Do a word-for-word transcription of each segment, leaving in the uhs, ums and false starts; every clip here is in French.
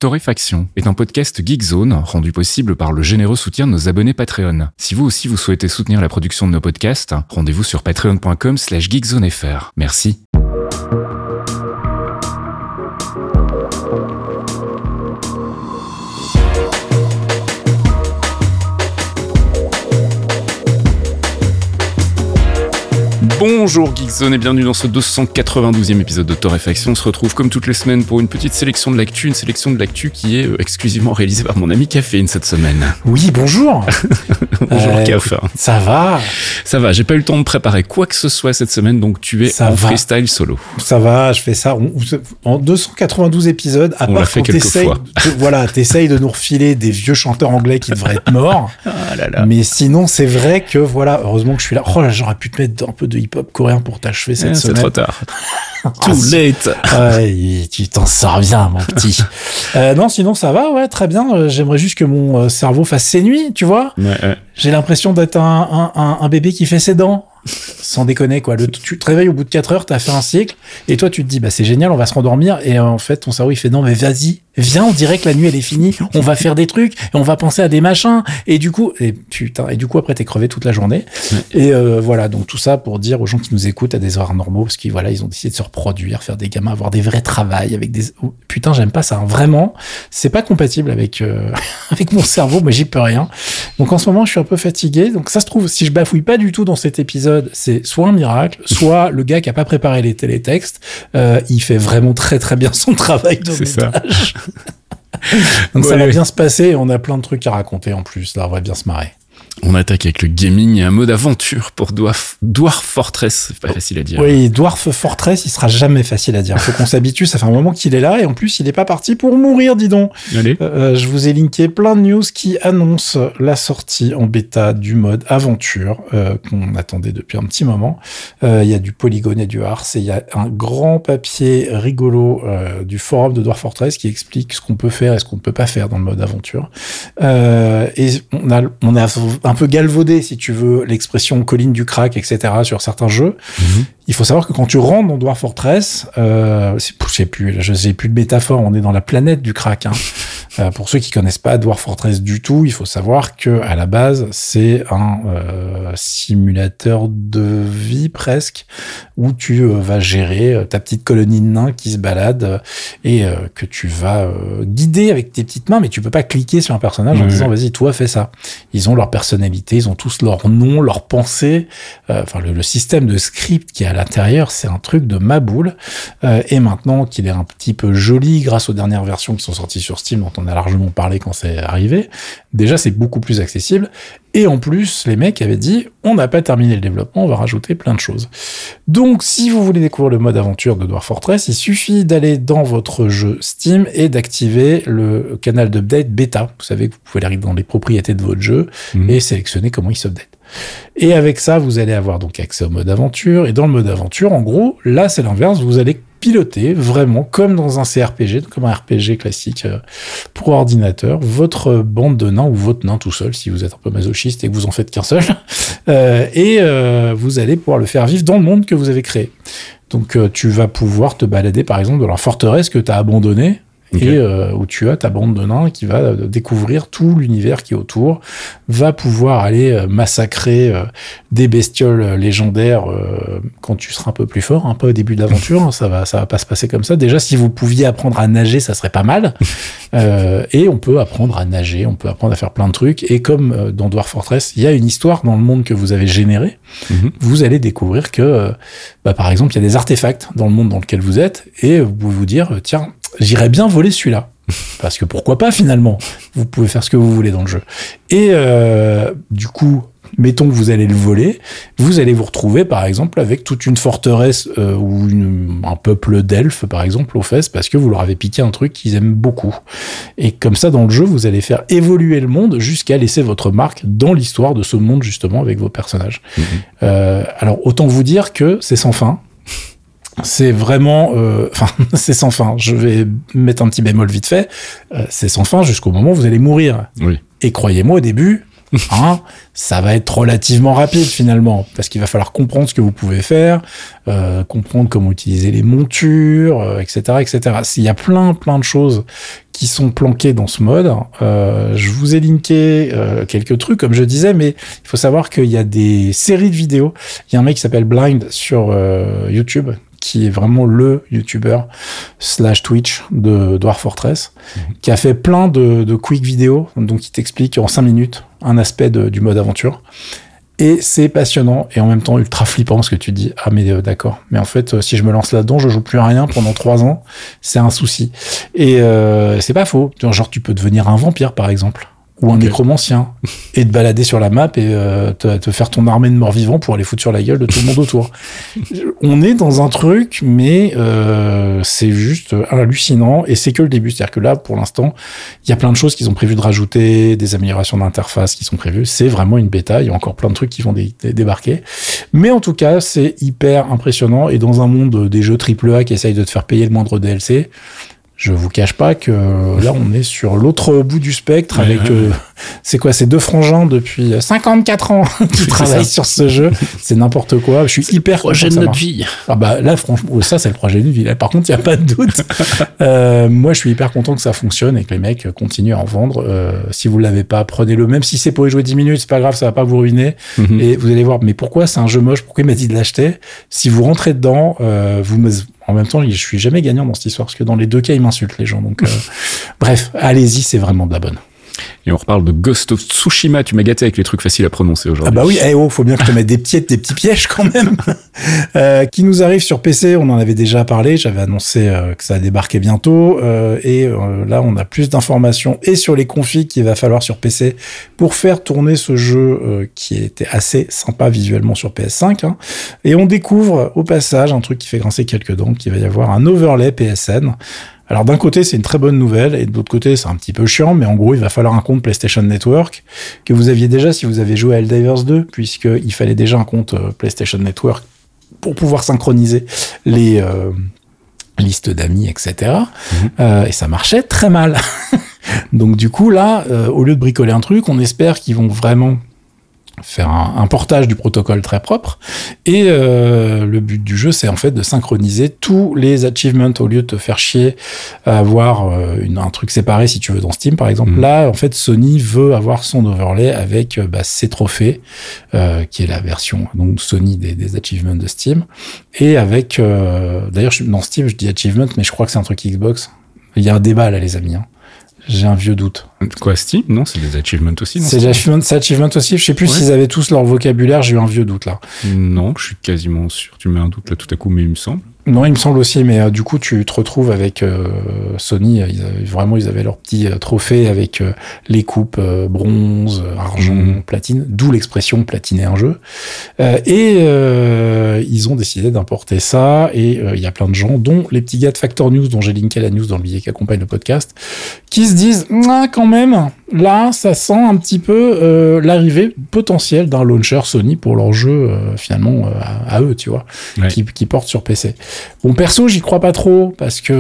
Torréfaction est un podcast Geekzone rendu possible par le généreux soutien de nos abonnés Patreon. Si vous aussi vous souhaitez soutenir la production de nos podcasts, rendez-vous sur patreon.com slash geekzonefr. Merci. Bonjour Geekzone et bienvenue dans ce deux cent quatre-vingt-douzième épisode de Torréfaction. On se retrouve comme toutes les semaines pour une petite sélection de l'actu, une sélection de l'actu qui est exclusivement réalisée par mon ami Caféine cette semaine. Oui, bonjour. Bonjour euh, Caf. Ça va Ça va, j'ai pas eu le temps de préparer quoi que ce soit cette semaine, donc tu es ça en va. freestyle solo. Ça va, je fais ça on, en deux cent quatre-vingt-douze épisodes, à on part l'a fait quand quelques t'essayes, fois. De, voilà, t'essayes de nous refiler des vieux chanteurs anglais qui devraient être morts. Ah là là. Mais sinon, c'est vrai que voilà, heureusement que je suis là. Oh là, j'aurais pu te mettre un peu de hip-hop coréen pour t'achever cette eh, semaine. C'est trop tard. Ah, Too late. Ouais, tu t'en sors bien, mon petit. euh, non, sinon ça va, ouais, très bien. J'aimerais juste que mon cerveau fasse ses nuits, tu vois. Ouais, ouais. J'ai l'impression d'être un, un, un, un bébé qui fait ses dents. Sans déconner, quoi. Le, tu te réveilles au bout de quatre heures, t'as fait un cycle, et toi, tu te dis, bah, c'est génial, on va se rendormir. Et en fait, ton cerveau, il fait, non, mais vas-y, viens, on dirait que la nuit, elle est finie. On va faire des trucs, et on va penser à des machins. Et du coup, et putain, et du coup, après, t'es crevé toute la journée. Ouais. Et euh, voilà. Donc, tout ça pour dire aux gens qui nous écoutent à des horaires normaux, parce qu'ils, voilà, ils ont décidé de se reproduire, faire des gamins, avoir des vrais travails avec des, oh, putain, j'aime pas ça. Hein. Vraiment, c'est pas compatible avec, euh, avec mon cerveau, mais j'y peux rien. Donc, en ce moment, je suis un peu fatigué. Donc, ça se trouve, si je bafouille pas du tout dans cet épisode, c'est soit un miracle, soit le gars qui a pas préparé les télétextes, euh, il fait vraiment très très bien son travail de c'est montage. Ça. Donc ouais, ça va ouais. bien se passer et on a plein de trucs à raconter en plus. Là, on va bien se marrer. On attaque avec le gaming et un mode aventure pour Dwarf, Dwarf Fortress. C'est pas facile à dire. Oui, Dwarf Fortress, il sera jamais facile à dire. Faut qu'on s'habitue. Ça fait un moment qu'il est là et en plus, il est pas parti pour mourir, dis donc. Allez. Euh, je vous ai linké plein de news qui annoncent la sortie en bêta du mode aventure euh, qu'on attendait depuis un petit moment. Il euh, y a du Polygone et du Ars et il y a un grand papier rigolo euh, du forum de Dwarf Fortress qui explique ce qu'on peut faire et ce qu'on ne peut pas faire dans le mode aventure. Euh, et on a, on a un peu galvaudé, si tu veux, l'expression colline du crack, et cetera sur certains jeux. Mm-hmm. Il faut savoir que quand tu rentres dans Dwarf Fortress, euh, je sais plus, je sais plus de métaphore, on est dans la planète du crack. Hein. euh, pour ceux qui connaissent pas Dwarf Fortress du tout, il faut savoir que à la base, c'est un euh, simulateur de vie presque, où tu euh, vas gérer euh, ta petite colonie de nains qui se balade euh, et euh, que tu vas euh, guider avec tes petites mains, mais tu peux pas cliquer sur un personnage mmh. en disant vas-y, toi fais ça. Ils ont leur personnalité, ils ont tous leur nom, leur pensée. Euh, enfin, le, le système de script qui est à l'intérieur, c'est un truc de ma boule. Euh, et maintenant qu'il est un petit peu joli grâce aux dernières versions qui sont sorties sur Steam, dont on a largement parlé quand c'est arrivé, déjà c'est beaucoup plus accessible. Et en plus, les mecs avaient dit, on n'a pas terminé le développement, on va rajouter plein de choses. Donc, si vous voulez découvrir le mode aventure de Dwarf Fortress, il suffit d'aller dans votre jeu Steam et d'activer le canal d'update bêta. Vous savez que vous pouvez aller dans les propriétés de votre jeu mmh. et sélectionner comment il s'update. Et avec ça, vous allez avoir donc accès au mode aventure. Et dans le mode aventure, en gros, là, c'est l'inverse. Vous allez piloter vraiment comme dans un C R P G, comme un R P G classique euh, pour ordinateur, votre bande de nains ou votre nain tout seul, si vous êtes un peu masochiste et que vous en faites qu'un seul. Euh, et euh, vous allez pouvoir le faire vivre dans le monde que vous avez créé. Donc, euh, tu vas pouvoir te balader, par exemple, dans la forteresse que tu as abandonnée. Okay. Et euh, où tu as ta bande de nains qui va euh, découvrir tout l'univers qui est autour, va pouvoir aller euh, massacrer euh, des bestioles euh, légendaires euh, quand tu seras un peu plus fort, hein, pas au début de l'aventure, hein, ça va, ça va pas se passer comme ça. Déjà, si vous pouviez apprendre à nager, ça serait pas mal. Euh, et on peut apprendre à nager, on peut apprendre à faire plein de trucs. Et comme euh, dans Dwarf Fortress, il y a une histoire dans le monde que vous avez généré, mm-hmm. vous allez découvrir que, euh, bah, par exemple, il y a des artefacts dans le monde dans lequel vous êtes, et vous pouvez vous dire, tiens, j'irais bien voler celui-là. Parce que pourquoi pas, finalement. Vous pouvez faire ce que vous voulez dans le jeu. Et euh, du coup, mettons que vous allez le voler, vous allez vous retrouver, par exemple, avec toute une forteresse euh, ou une, un peuple d'elfes, par exemple, aux fesses, parce que vous leur avez piqué un truc qu'ils aiment beaucoup. Et comme ça, dans le jeu, vous allez faire évoluer le monde jusqu'à laisser votre marque dans l'histoire de ce monde, justement, avec vos personnages. Mmh. Euh, alors, autant vous dire que c'est sans fin. C'est vraiment, enfin, euh, c'est sans fin. Je vais mettre un petit bémol vite fait. Euh, c'est sans fin jusqu'au moment où vous allez mourir. Oui. Et croyez-moi, au début, hein, ça va être relativement rapide finalement, parce qu'il va falloir comprendre ce que vous pouvez faire, euh, comprendre comment utiliser les montures, euh, et cetera, et cetera. Il y a plein, plein de choses qui sont planquées dans ce mode. Euh, je vous ai linké euh, quelques trucs, comme je disais, mais il faut savoir qu'il y a des séries de vidéos. Il y a un mec qui s'appelle Blind sur euh, YouTube, qui est vraiment le YouTuber slash Twitch de Dwarf Fortress, mmh. qui a fait plein de, de quick vidéos, donc il t'explique en cinq minutes un aspect de, du mode aventure. Et c'est passionnant et en même temps ultra flippant, parce que tu te dis, ah mais euh, d'accord, mais en fait, euh, si je me lance là-dedans, je joue plus à rien pendant trois ans, c'est un souci. Et euh, c'est pas faux. Genre, tu peux devenir un vampire, par exemple. Ou un okay. nécromancien, et te balader sur la map et euh, te, te faire ton armée de morts-vivants pour aller foutre sur la gueule de tout le monde autour. On est dans un truc, mais euh, c'est juste hallucinant, et c'est que le début. C'est-à-dire que là, pour l'instant, il y a plein de choses qu'ils ont prévu de rajouter, des améliorations d'interface qui sont prévues. C'est vraiment une bêta, il y a encore plein de trucs qui vont dé- dé- débarquer. Mais en tout cas, c'est hyper impressionnant, et dans un monde des jeux triple A qui essayent de te faire payer le moindre D L C, je vous cache pas que là, on est sur l'autre bout du spectre avec, ouais, ouais. Euh, c'est quoi, ces deux frangins depuis cinquante-quatre ans qui travaillent sur ce jeu. C'est n'importe quoi. Je suis c'est hyper content. Projet de notre vie. Ah bah là, franchement, ça, c'est le projet de notre vie. Là, par contre, il n'y a pas de doute. euh, moi, je suis hyper content que ça fonctionne et que les mecs continuent à en vendre. Euh, si vous l'avez pas, prenez-le. Même si c'est pour y jouer dix minutes, c'est pas grave, ça va pas vous ruiner. Mm-hmm. Et vous allez voir, mais pourquoi c'est un jeu moche? Pourquoi il m'a dit de l'acheter? Si vous rentrez dedans, euh, vous me En même temps, je suis jamais gagnant dans cette histoire, parce que dans les deux cas, ils m'insultent, les gens. Donc, euh, bref, allez-y, c'est vraiment de la bonne. Et on reparle de Ghost of Tsushima. Tu m'as gâté avec les trucs faciles à prononcer aujourd'hui. Ah bah oui, eh oh, faut bien que je te mette des petits, des petits pièges quand même. euh, qui nous arrive sur P C, on en avait déjà parlé. J'avais annoncé euh, que ça débarquait bientôt. Euh, et euh, là, on a plus d'informations et sur les configs qu'il va falloir sur P C pour faire tourner ce jeu euh, qui était assez sympa visuellement sur P S cinq. Hein. Et on découvre au passage un truc qui fait grincer quelques dents, qu'il va y avoir un overlay P S N. Alors d'un côté, c'est une très bonne nouvelle, et de l'autre côté, c'est un petit peu chiant, mais en gros, il va falloir un compte PlayStation Network, que vous aviez déjà si vous avez joué à Helldivers deux, puisqu'il fallait déjà un compte euh, PlayStation Network pour pouvoir synchroniser les euh, listes d'amis, et cetera. Mmh. Euh, et ça marchait très mal. Donc du coup, là, euh, au lieu de bricoler un truc, on espère qu'ils vont vraiment faire un, un portage du protocole très propre, et euh, le but du jeu, c'est en fait de synchroniser tous les achievements au lieu de te faire chier à avoir euh, une, un truc séparé si tu veux dans Steam par exemple. Mmh. Là en fait Sony veut avoir son overlay avec euh, bah, ses trophées euh, qui est la version donc Sony des, des achievements de Steam, et avec euh, d'ailleurs dans Steam je dis achievement mais je crois que c'est un truc Xbox. Il y a un débat là les amis, hein. J'ai un vieux doute. Quoi, Steam? Non, c'est des achievements aussi. C'est des achievements, c'est achievements aussi. Je sais plus ouais. s'ils avaient tous leur vocabulaire. J'ai eu un vieux doute là. Non, je suis quasiment sûr. Tu mets un doute là tout à coup, mais il me semble. Non, il me semble aussi, mais euh, du coup, tu te retrouves avec euh, Sony. Ils avaient, vraiment, ils avaient leur petit euh, trophée avec euh, les coupes euh, bronze, argent, mmh. platine, d'où l'expression platiner un jeu. Euh, et euh, ils ont décidé d'importer ça. Et il euh, y a plein de gens, dont les petits gars de Factor News, dont j'ai linké la news dans le billet qui accompagne le podcast, qui se disent ah, quand même, là, ça sent un petit peu euh, l'arrivée potentielle d'un launcher Sony pour leur jeu euh, finalement euh, à, à eux, tu vois, ouais. qui, qui porte sur P C. Bon, perso, j'y crois pas trop parce que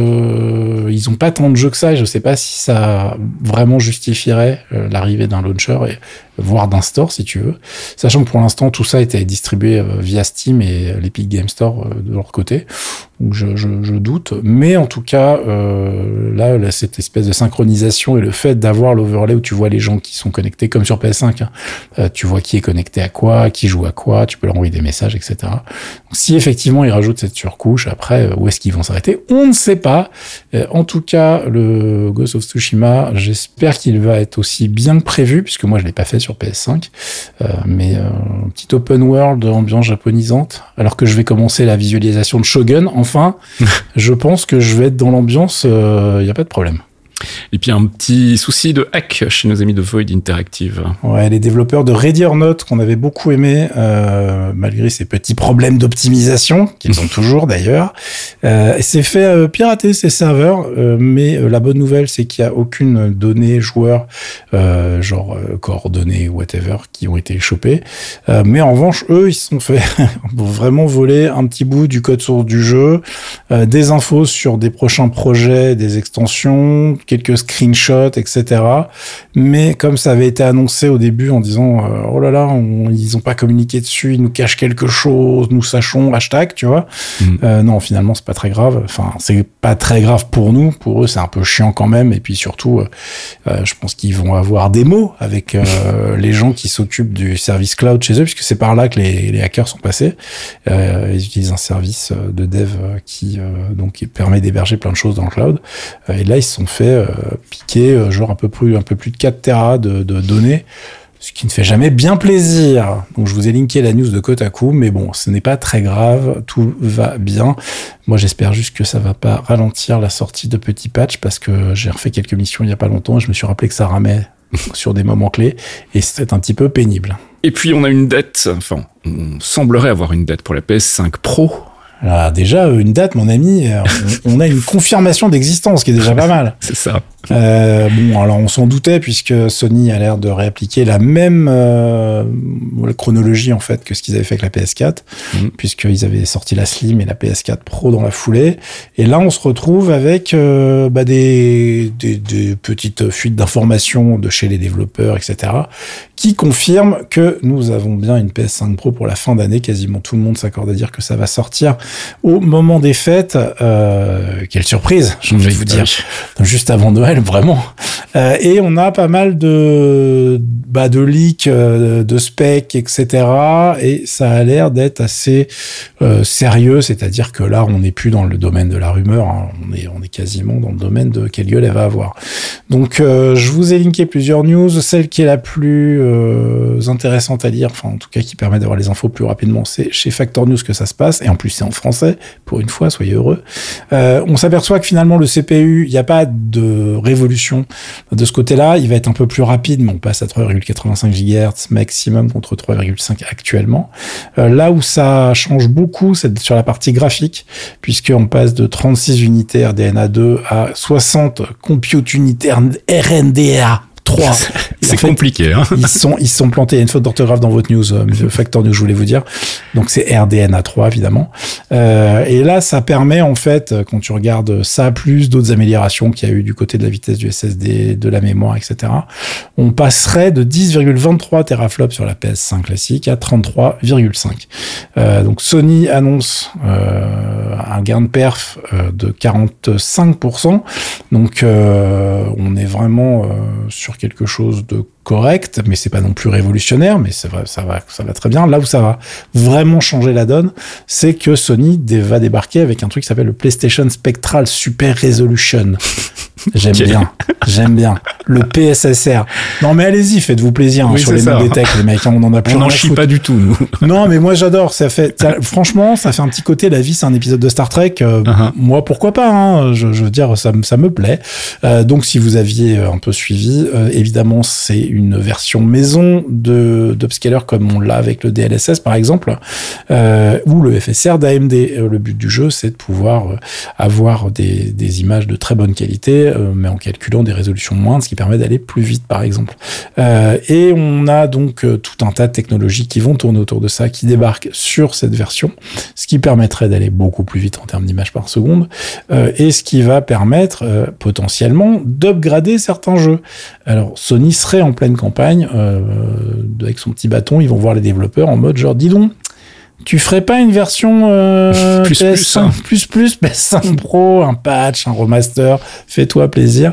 euh, ils ont pas tant de jeux que ça et je sais pas si ça vraiment justifierait euh, l'arrivée d'un launcher et voire d'un store si tu veux, sachant que pour l'instant tout ça était distribué euh, via Steam et l'Epic Game Store euh, de leur côté. Donc je, je, je doute, mais en tout cas euh, là, là cette espèce de synchronisation et le fait d'avoir l'overlay où tu vois les gens qui sont connectés comme sur P S cinq, hein, euh, tu vois qui est connecté à quoi, qui joue à quoi, tu peux leur envoyer des messages, et cetera. Donc, si effectivement ils rajoutent cette surcouche, après où est-ce qu'ils vont s'arrêter, on ne sait pas. Euh, en tout cas, le Ghost of Tsushima, j'espère qu'il va être aussi bien que prévu, puisque moi je l'ai pas fait sur P S cinq, euh, mais euh, petit open world, ambiance japonisante, alors que je vais commencer la visualisation de Shogun. Enfin, je pense que je vais être dans l'ambiance, il euh, n'y a pas de problème. Et puis un petit souci de hack chez nos amis de Void Interactive. Ouais, les développeurs de Ready or Not qu'on avait beaucoup aimé, euh, malgré ces petits problèmes d'optimisation qu'ils ont toujours d'ailleurs, euh, c'est fait euh, pirater ces serveurs. Euh, mais euh, la bonne nouvelle, c'est qu'il y a aucune donnée joueur, euh, genre euh, coordonnées ou whatever, qui ont été chopées. Euh, mais en revanche, eux, ils se sont fait vraiment voler un petit bout du code source du jeu, euh, des infos sur des prochains projets, des extensions, quelques screenshots, et cetera. Mais comme ça avait été annoncé au début en disant euh, oh là là, on, ils ont pas communiqué dessus, ils nous cachent quelque chose, nous sachons, hashtag, tu vois. Mmh. Euh, non, finalement, c'est pas très grave. Enfin, c'est pas très grave pour nous. Pour eux, c'est un peu chiant quand même. Et puis surtout, euh, je pense qu'ils vont avoir des mots avec euh, les gens qui s'occupent du service cloud chez eux, puisque c'est par là que les, les hackers sont passés. Euh, ils utilisent un service de dev qui euh, donc qui permet d'héberger plein de choses dans le cloud. Euh, et là, ils se sont fait euh, piquer euh, genre un peu plus un peu plus de quatre téra de, de données. Ce qui ne fait jamais bien plaisir. Donc, je vous ai linké la news de Kotaku, mais bon, ce n'est pas très grave, tout va bien. Moi, j'espère juste que ça va pas ralentir la sortie de petits patchs, parce que j'ai refait quelques missions il y a pas longtemps et je me suis rappelé que ça ramait sur des moments clés, et c'était un petit peu pénible. Et puis, on a une date, enfin, on semblerait avoir une date pour la P S cinq Pro. Alors, déjà, une date, mon ami, on, on a une confirmation d'existence, qui est déjà pas mal. C'est ça. Euh, bon, alors on s'en doutait, puisque Sony a l'air de réappliquer la même euh, chronologie en fait que ce qu'ils avaient fait avec la P S quatre, mmh. puisqu'ils avaient sorti la Slim et la P S quatre Pro dans la foulée. Et là, on se retrouve avec euh, bah, des, des, des petites fuites d'informations de chez les développeurs, et cetera, qui confirment que nous avons bien une P S cinq Pro pour la fin d'année. Quasiment tout le monde s'accorde à dire que ça va sortir au moment des fêtes. Euh, quelle surprise, j'ai envie de vous dire, juste avant Noël. Vraiment. Euh, et on a pas mal de, bah, de leaks, euh, de specs, et cetera. Et ça a l'air d'être assez euh, sérieux. C'est-à-dire que là, on n'est plus dans le domaine de la rumeur. Hein. On est, on est quasiment dans le domaine de quelle gueule elle va avoir. Donc, euh, je vous ai linké plusieurs news. Celle qui est la plus euh, intéressante à lire, enfin, en tout cas, qui permet d'avoir les infos plus rapidement, c'est chez Factor News que ça se passe. Et en plus, c'est en français. Pour une fois, soyez heureux. Euh, on s'aperçoit que finalement, le C P U, il n'y a pas de révolution de ce côté-là. Il va être un peu plus rapide, mais on passe à trois virgule quatre-vingt-cinq gigahertz maximum contre trois virgule cinq actuellement. Euh, là où ça change beaucoup, c'est sur la partie graphique, puisqu'on passe de trente-six unités R D N A deux à soixante compute unités R N D A trois. C'est en fait, compliqué, hein. Ils sont, ils sont plantés. Il y a une faute d'orthographe dans votre news, euh, Factor News, je voulais vous dire. Donc, c'est R D N A trois, évidemment. Euh, et là, ça permet, en fait, quand tu regardes ça, plus d'autres améliorations qu'il y a eu du côté de la vitesse du S S D, de la mémoire, et cetera, on passerait de dix virgule vingt-trois teraflops sur la P S cinq classique à trente-trois virgule cinq. Euh, donc, Sony annonce euh, un gain de perf euh, de quarante-cinq pour cent. Donc, euh, on est vraiment euh, sur quelque chose de correct, mais c'est pas non plus révolutionnaire, mais c'est vrai, ça va, ça va très bien. Là où ça va vraiment changer la donne, c'est que Sony va débarquer avec un truc qui s'appelle le PlayStation Spectral Super Resolution. J'aime okay. bien, j'aime bien. Le P S S R. Non, mais allez-y, faites-vous plaisir hein, oui, sur les noms des techs, les mecs. On en a plus. On n'en chie pas du tout, nous. Non, mais moi j'adore. Ça fait, ça, franchement, ça fait un petit côté. La vie, c'est un épisode de Star Trek. Euh, uh-huh. Moi, pourquoi pas hein, je, je veux dire, ça, ça me plaît. Euh, donc, si vous aviez un peu suivi, euh, évidemment, c'est une version maison de d'Upscaler comme on l'a avec le D L S S, par exemple, euh, ou le F S R d'A M D. Euh, le but du jeu, c'est de pouvoir euh, avoir des, des images de très bonne qualité, mais en calculant des résolutions moindres, ce qui permet d'aller plus vite, par exemple. Euh, et on a donc euh, tout un tas de technologies qui vont tourner autour de ça, qui débarquent sur cette version, ce qui permettrait d'aller beaucoup plus vite en termes d'images par seconde, euh, et ce qui va permettre euh, potentiellement d'upgrader certains jeux. Alors, Sony serait en pleine campagne, euh, avec son petit bâton, ils vont voir les développeurs en mode genre, dis donc, tu ferais pas une version euh, plus, P S cinq, plus, plus, plus P S cinq Pro, un patch, un remaster, fais-toi plaisir,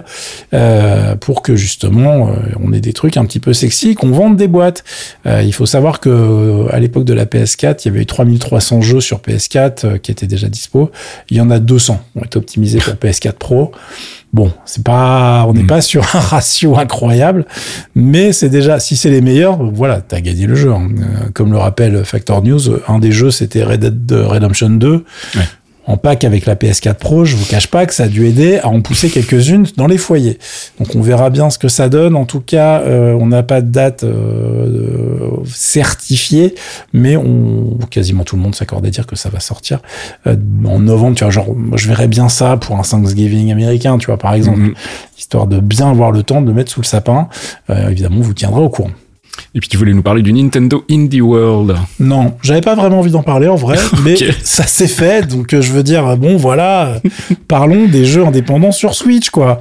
euh, pour que justement euh, on ait des trucs un petit peu sexy, qu'on vende des boîtes. Euh, il faut savoir que à l'époque de la P S quatre, il y avait eu trois mille trois cents jeux sur P S quatre euh, qui étaient déjà dispo. Il y en a deux cents qui ont été optimisés pour P S quatre Pro. Bon, c'est pas, on n'est mmh. pas sur un ratio incroyable, mais c'est déjà, si c'est les meilleurs, voilà, t'as gagné le jeu. Hein. Euh, comme le rappelle Factor News, un des jeux c'était Red Dead Redemption deux. Ouais. En pack avec la P S quatre Pro, je vous cache pas que ça a dû aider à en pousser quelques-unes dans les foyers. Donc on verra bien ce que ça donne. En tout cas, euh, on n'a pas de date euh, certifiée, mais on, quasiment tout le monde s'accorde à dire que ça va sortir euh, en novembre. Tu vois, genre, moi, je verrais bien ça pour un Thanksgiving américain, tu vois, par exemple, mm-hmm. histoire de bien avoir le temps de le mettre sous le sapin. Euh, évidemment, on vous tiendra au courant. Et puis tu voulais nous parler du Nintendo Indie World. Non, j'avais pas vraiment envie d'en parler en vrai, mais Ok. ça s'est fait, donc euh, je veux dire, bon voilà, parlons des jeux indépendants sur Switch, quoi.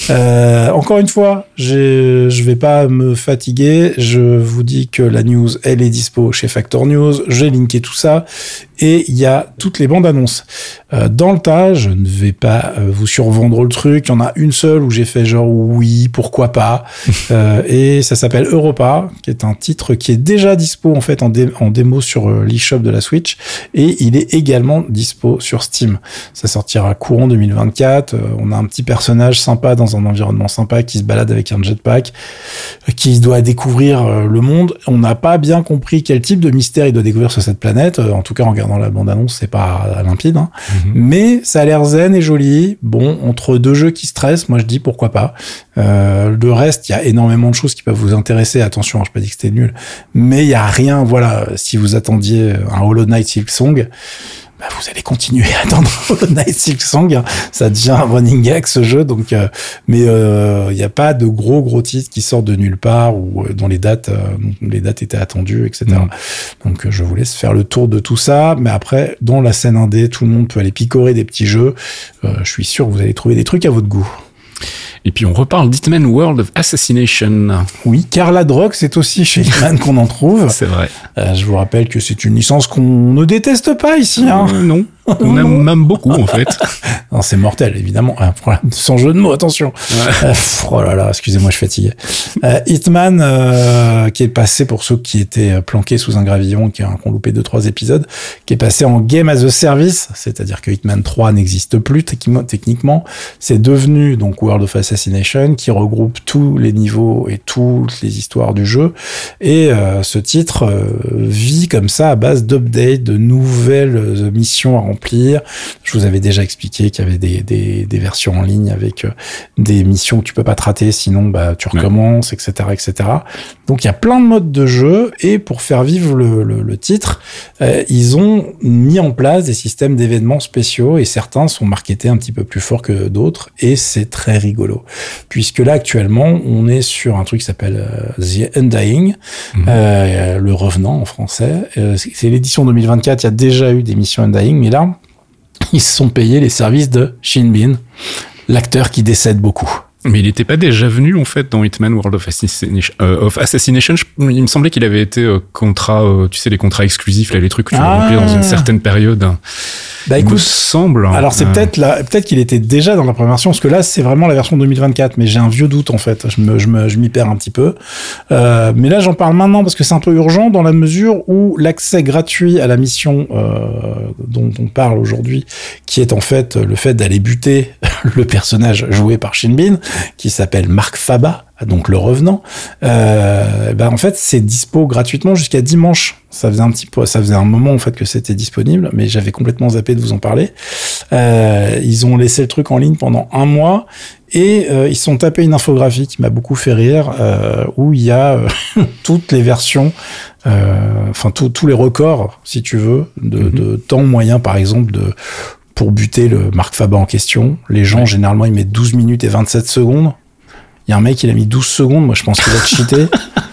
Euh, encore une fois, j'ai, je vais pas me fatiguer, je vous dis que la news, elle est dispo chez Factor News, j'ai linké tout ça, et il y a toutes les bandes annonces. Euh, dans le tas, je ne vais pas euh, vous survendre le truc, il y en a une seule où j'ai fait genre oui, pourquoi pas, euh, et ça s'appelle Europa, qui est un titre qui est déjà dispo en fait en, dé- en démo sur euh, l'eShop de la Switch, et il est également dispo sur Steam. Ça sortira courant deux mille vingt-quatre, euh, on a un petit personnage sympa dans un environnement sympa qui se balade avec un jetpack, euh, qui doit découvrir euh, le monde. On n'a pas bien compris quel type de mystère il doit découvrir sur cette planète, euh, en tout cas en regardant la bande-annonce, c'est pas limpide, hein. Mm-hmm. Mais ça a l'air zen et joli. Bon, entre deux jeux qui stressent, moi je dis pourquoi pas. Euh, le reste, il y a énormément de choses qui peuvent vous intéresser. Attention, hein, je n'ai pas dit que c'était nul, mais il y a rien. Voilà, si vous attendiez un Hollow Knight Silksong, bah, vous allez continuer à attendre Hollow Knight Silksong. Hein. Ça devient un running gag ce jeu. Donc, euh, mais il euh, n'y a pas de gros gros titres qui sortent de nulle part ou euh, dont les dates, euh, les dates étaient attendues, et cetera. Mmh. Donc, euh, je vous laisse faire le tour de tout ça. Mais après, dans la scène indé, tout le monde peut aller picorer des petits jeux. Euh, je suis sûr que vous allez trouver des trucs à votre goût. Et puis on reparle d'Hitman World of Assassination. Oui, car la drogue, c'est aussi chez Hitman qu'on en trouve. C'est vrai. Euh, je vous rappelle que c'est une licence qu'on ne déteste pas ici. Hein. Euh, non, on aime même beaucoup en fait. Non, c'est mortel, évidemment. Ah, voilà. Sans jeu de mots, attention. Ouais. Euh, oh là là, excusez-moi, je suis fatigué. Euh, Hitman, euh, qui est passé, pour ceux qui étaient planqués sous un gravillon, qui ont loupé deux, trois épisodes, qui est passé en Game as a Service, c'est-à-dire que Hitman trois n'existe plus techniquement. C'est devenu donc World of Assassination, qui regroupe tous les niveaux et toutes les histoires du jeu. Et euh, ce titre euh, vit comme ça à base d'updates, de nouvelles euh, missions à remplir. Je vous avais déjà expliqué qu'il y avait des, des, des versions en ligne avec euh, des missions que tu peux pas te rater, sinon bah, tu recommences, ouais. et cetera, et cetera. Donc il y a plein de modes de jeu, et pour faire vivre le, le, le titre, euh, ils ont mis en place des systèmes d'événements spéciaux, et certains sont marketés un petit peu plus fort que d'autres, et c'est très rigolo. Puisque là, actuellement, on est sur un truc qui s'appelle euh, The Undying, mmh. euh, le Revenant en français. Euh, c'est l'édition deux mille vingt-quatre, il y a déjà eu des missions Undying, mais là, ils se sont payés les services de Shin Bin, l'acteur qui décède beaucoup. Mais il n'était pas déjà venu, en fait, dans Hitman World of Assassination. Euh, of Assassination je, il me semblait qu'il avait été euh, contrat, euh, tu sais, les contrats exclusifs, là, les trucs que tu ah. dois remplir dans une certaine période. Bah écoute, il me semble. Alors c'est euh... peut-être là, peut-être qu'il était déjà dans la première version, parce que là c'est vraiment la version deux mille vingt-quatre, mais j'ai un vieux doute en fait. Je me, je me, je m'y perds un petit peu. Euh, mais là j'en parle maintenant parce que c'est un peu urgent dans la mesure où l'accès gratuit à la mission euh, dont on parle aujourd'hui, qui est en fait le fait d'aller buter le personnage joué par Shin Bin, qui s'appelle Mark Faba, donc le Revenant, euh, ben en fait c'est dispo gratuitement jusqu'à dimanche. Ça faisait un petit peu, ça faisait un moment en fait que c'était disponible, mais j'avais complètement zappé de vous en parler. Euh, ils ont laissé le truc en ligne pendant un mois, et euh, ils se sont tapés une infographie qui m'a beaucoup fait rire, euh, où il y a euh, toutes les versions, enfin euh, tous les records, si tu veux, de, mm-hmm. de temps moyen, par exemple, de pour buter le Mark Faba en question. Les gens, ouais. généralement, ils mettent douze minutes et vingt-sept secondes. Il y a un mec, il a mis douze secondes. Moi, je pense qu'il a cheaté.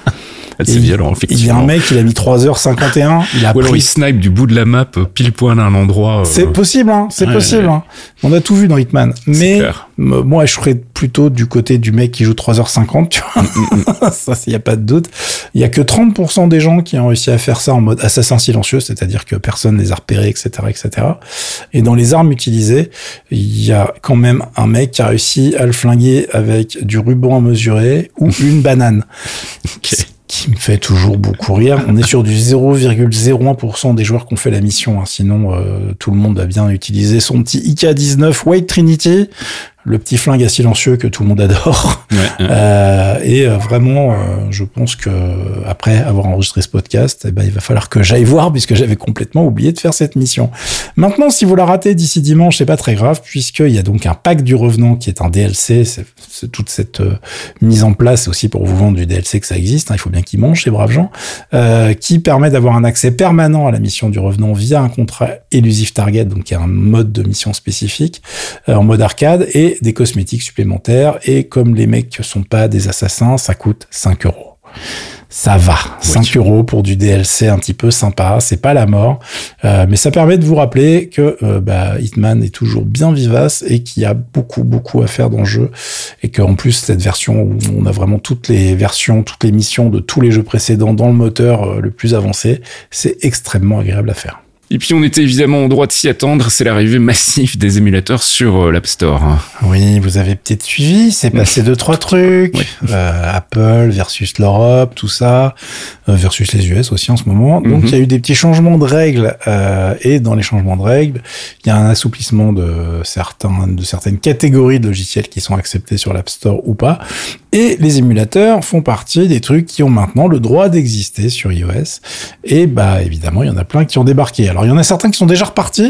C'est et violent, effectivement. Il y a un mec, il a mis trois heures cinquante et un. Il a Ou alors pris... il snipe du bout de la map, pile poil à un endroit. Euh... C'est possible, hein. C'est ouais, possible, ouais. Hein. On a tout vu dans Hitman. Mais m- moi, je serais plutôt du côté du mec qui joue trois heures cinquante, tu vois. Mm-hmm. Ça, il n'y a pas de doute. Il y a que trente pour cent des gens qui ont réussi à faire ça en mode assassin silencieux, c'est-à-dire que personne ne les a repérés, et cetera, et cetera. Et dans les armes utilisées, il y a quand même un mec qui a réussi à le flinguer avec du ruban à mesurer ou une banane. Okay. Qui me fait toujours beaucoup rire. On est sur du zéro virgule zéro un pour cent des joueurs qui ont fait la mission. Hein. Sinon, euh, tout le monde a bien utilisé son petit I K dix-neuf White Trinity, le petit flingue à silencieux que tout le monde adore. Ouais, ouais. Euh, et euh, vraiment, euh, je pense que après avoir enregistré ce podcast, eh ben, il va falloir que j'aille voir, puisque j'avais complètement oublié de faire cette mission. Maintenant, si vous la ratez d'ici dimanche, c'est pas très grave, puisqu'il y a donc un pack du Revenant qui est un D L C. C'est, c'est toute cette euh, mise en place aussi pour vous vendre du D L C que ça existe. Hein, il faut bien qu'ils mangent, ces braves gens, euh, qui permet d'avoir un accès permanent à la mission du Revenant via un contrat Elusive Target, donc il y a un mode de mission spécifique euh, en mode arcade, et des cosmétiques supplémentaires. Et comme les mecs sont pas des assassins, ça coûte cinq euros. ça va. cinq euros pour du D L C un petit peu sympa, c'est pas la mort, euh, mais ça permet de vous rappeler que euh, bah, Hitman est toujours bien vivace et qu'il y a beaucoup beaucoup à faire dans le jeu, et qu'en plus cette version où on a vraiment toutes les versions, toutes les missions de tous les jeux précédents dans le moteur euh, le plus avancé, c'est extrêmement agréable à faire. Et puis on était évidemment en droit de s'y attendre, c'est l'arrivée massive des émulateurs sur euh, l'App Store. Oui, vous avez peut-être suivi, c'est passé deux, trois trucs. Oui. Euh, Apple versus l'Europe, tout ça, euh, versus les U S aussi en ce moment. Donc il mm-hmm. y a eu des petits changements de règles, euh, et dans les changements de règles, il y a un assouplissement de certains, de certaines catégories de logiciels qui sont acceptés sur l'App Store ou pas. Et les émulateurs font partie des trucs qui ont maintenant le droit d'exister sur iOS. Et bah évidemment, il y en a plein qui ont débarqué. Alors il y en a certains qui sont déjà repartis,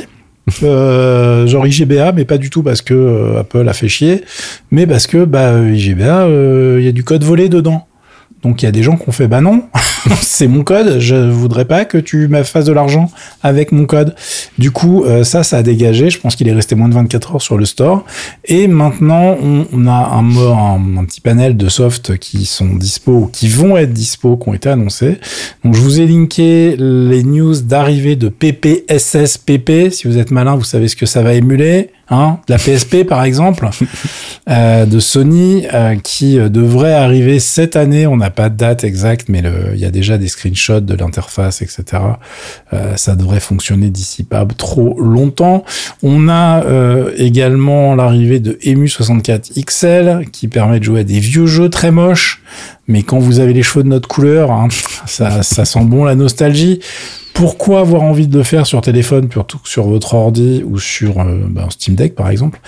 euh, genre I G B A, mais pas du tout parce que euh, Apple a fait chier, mais parce que bah I G B A, il euh, y a du code volé dedans. Donc il y a des gens qui ont fait bah non, c'est mon code, je voudrais pas que tu me fasses de l'argent avec mon code. Du coup, euh, ça, ça a dégagé. Je pense qu'il est resté moins de vingt-quatre heures sur le store. Et maintenant, on, on a un, un, un petit panel de softs qui sont dispo, qui vont être dispo, qui ont été annoncés. Donc je vous ai linké les news d'arrivée de P P S S P P. Si vous êtes malin, vous savez ce que ça va émuler. Hein, de la P S P par exemple, euh, de Sony, euh, qui euh, devrait arriver cette année. On n'a pas de date exacte, mais il y a déjà des screenshots de l'interface, et cetera. Euh, ça devrait fonctionner d'ici pas trop longtemps. On a euh, également l'arrivée de E M U soixante-quatre X L, qui permet de jouer à des vieux jeux très moches, mais quand vous avez les cheveux de notre couleur, hein, ça, ça sent bon la nostalgie. Pourquoi avoir envie de le faire sur téléphone plutôt que sur votre ordi ou sur euh, bah, Steam Deck par exemple,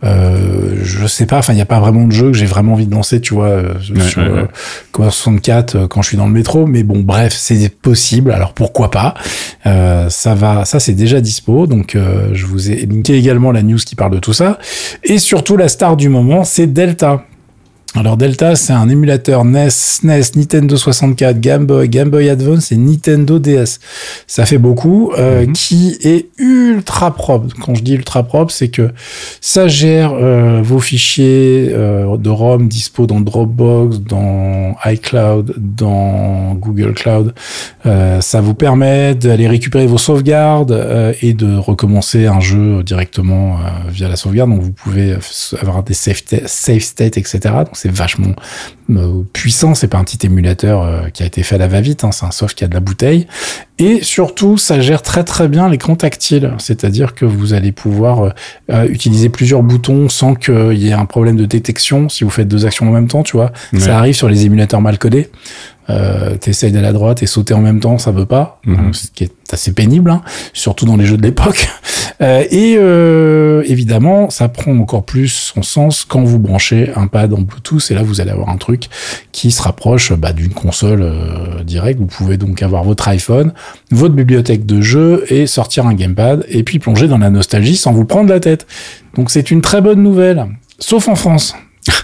euh, je sais pas. Enfin, il y a pas vraiment de jeu que j'ai vraiment envie de lancer, tu vois, euh, ouais, sur ouais, euh, Commodore soixante-quatre euh, quand je suis dans le métro. Mais bon, bref, c'est possible. Alors pourquoi pas. Euh, ça va, ça c'est déjà dispo. Donc euh, je vous ai linké également la news qui parle de tout ça. Et surtout la star du moment, c'est Delta. Alors Delta, c'est un émulateur N E S, S N E S, Nintendo soixante-quatre, Game Boy, Game Boy Advance et Nintendo D S. Ça fait beaucoup, euh, mm-hmm. qui est ultra propre. Quand je dis ultra propre, c'est que ça gère euh, vos fichiers euh, de ROM dispo dans Dropbox, dans iCloud, dans Google Cloud. Euh, ça vous permet d'aller récupérer vos sauvegardes euh, et de recommencer un jeu directement euh, via la sauvegarde. Donc vous pouvez avoir des save, t- save state, et cetera. Donc c'est vachement euh, puissant, c'est pas un petit émulateur euh, qui a été fait à la va-vite, hein, c'est un soft qui a de la bouteille. Et surtout, ça gère très très bien l'écran tactile, c'est-à-dire que vous allez pouvoir euh, utiliser plusieurs boutons sans qu'il y ait un problème de détection si vous faites deux actions en même temps, tu vois. Ouais. Ça arrive sur les émulateurs mal codés. Euh, t'essayes d'aller à droite et sauter en même temps, ça veut pas, mm-hmm. ce qui est assez pénible, hein, surtout dans les jeux de l'époque. Euh, et euh, évidemment, ça prend encore plus son sens quand vous branchez un pad en Bluetooth, et là vous allez avoir un truc qui se rapproche bah, d'une console euh, directe. Vous pouvez donc avoir votre iPhone, votre bibliothèque de jeux et sortir un gamepad et puis plonger dans la nostalgie sans vous prendre la tête. Donc c'est une très bonne nouvelle, sauf en France.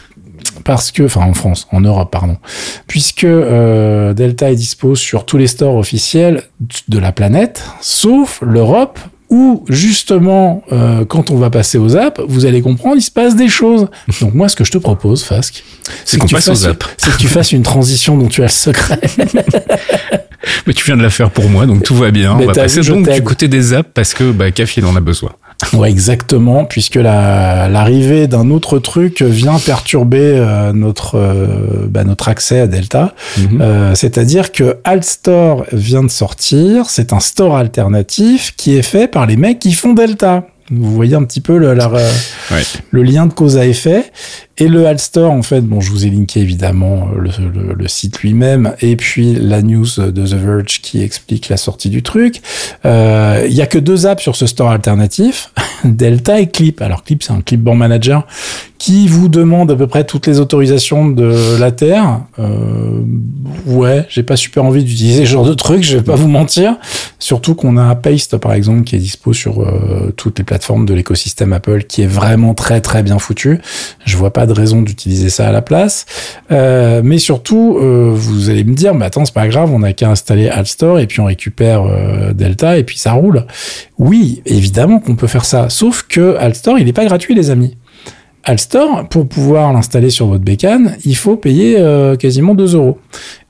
Parce que, enfin en France, en Europe, pardon, puisque euh, Delta est dispo sur tous les stores officiels de la planète, sauf l'Europe, où justement, euh, quand on va passer aux apps, vous allez comprendre, il se passe des choses. Donc moi, ce que je te propose, Fasque, c'est, c'est qu'on passe aux apps. C'est que tu fasses une transition dont tu as le secret. Mais tu viens de la faire pour moi, donc tout va bien. Mais on va passer donc du côté des apps parce que bah, Café en a besoin. Ouais, exactement, puisque la, l'arrivée d'un autre truc vient perturber euh, notre euh, bah, notre accès à Delta. Mm-hmm. Euh, c'est-à-dire que Altstore vient de sortir. C'est un store alternatif qui est fait par les mecs qui font Delta. Vous voyez un petit peu le, la, ouais. le lien de cause à effet. Et le Altstore, en fait, bon, je vous ai linké évidemment le, le, le site lui-même et puis la news de The Verge qui explique la sortie du truc. Euh, il y a que deux apps sur ce store alternatif, Delta et Clip. Alors Clip, c'est un clipboard manager qui vous demande à peu près toutes les autorisations de la Terre. Euh, ouais, j'ai pas super envie d'utiliser ce genre de truc, je vais pas vous mentir. Surtout qu'on a Paste, par exemple, qui est dispo sur euh, toutes les plateformes de l'écosystème Apple, qui est vraiment très très bien foutu. Je vois pas de raison d'utiliser ça à la place. Euh, mais surtout, euh, vous allez me dire, mais attends, c'est pas grave, on a qu'à installer Altstore et puis on récupère euh, Delta et puis ça roule. Oui, évidemment qu'on peut faire ça. Sauf que Altstore, il est pas gratuit, les amis. Altstore, pour pouvoir l'installer sur votre bécane, il faut payer euh, quasiment deux euros.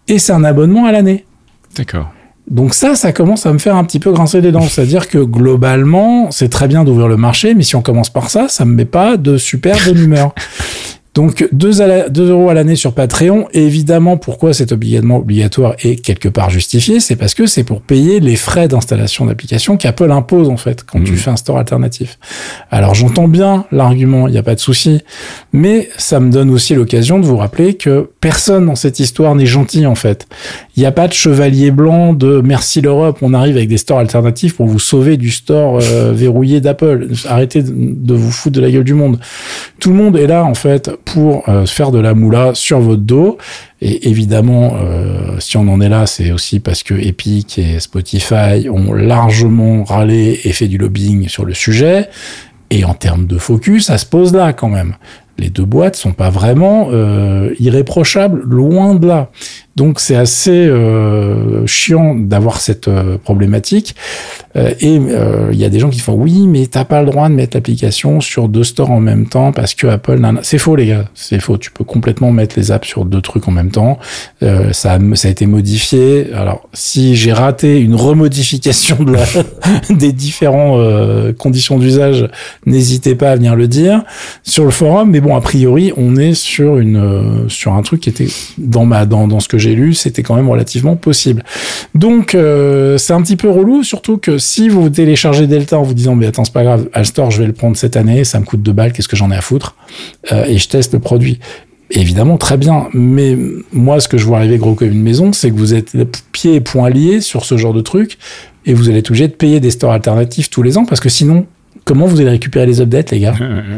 et c'est un abonnement à l'année. D'accord. Donc ça, ça commence à me faire un petit peu grincer les dents. C'est-à-dire que globalement, c'est très bien d'ouvrir le marché, mais si on commence par ça, ça me met pas de super bonne humeur. Donc deux euros à l'année sur Patreon, et évidemment pourquoi c'est obligatoirement obligatoire et quelque part justifié, c'est parce que c'est pour payer les frais d'installation d'application qu'Apple impose en fait quand mmh. tu fais un store alternatif. Alors j'entends bien l'argument, il n'y a pas de souci, mais ça me donne aussi l'occasion de vous rappeler que personne dans cette histoire n'est gentil en fait. Il n'y a pas de chevalier blanc de merci l'Europe, on arrive avec des stores alternatifs pour vous sauver du store euh, verrouillé d'Apple. Arrêtez de vous foutre de la gueule du monde. Tout le monde est là en fait pour euh, faire de la moula sur votre dos. Et évidemment, euh, si on en est là, c'est aussi parce que Epic et Spotify ont largement râlé et fait du lobbying sur le sujet. Et en termes de focus, ça se pose là quand même. Les deux boîtes sont pas vraiment euh, irréprochables, loin de là. Donc c'est assez euh, chiant d'avoir cette euh, problématique. Euh, et il euh, y a des gens qui font oui, mais t'as pas le droit de mettre l'application sur deux stores en même temps parce que Apple. Nana. C'est faux les gars, c'est faux. Tu peux complètement mettre les apps sur deux trucs en même temps. Euh, ça, a, ça a été modifié. Alors si j'ai raté une remodification de la, des différentes euh, conditions d'usage, n'hésitez pas à venir le dire sur le forum. Mais bon, a priori, on est sur une euh, sur un truc qui était dans ma dans dans ce que j'ai lu, c'était quand même relativement possible. Donc euh, c'est un petit peu relou, surtout que si vous téléchargez Delta en vous disant mais attends c'est pas grave, Alstor je vais le prendre cette année, ça me coûte deux balles, qu'est-ce que j'en ai à foutre, euh, et je teste le produit. Évidemment, très bien, mais moi ce que je vois arriver gros comme une maison, c'est que vous êtes pieds et poings liés sur ce genre de truc, et vous allez être obligé de payer des stores alternatifs tous les ans, parce que sinon, comment vous allez récupérer les updates les gars?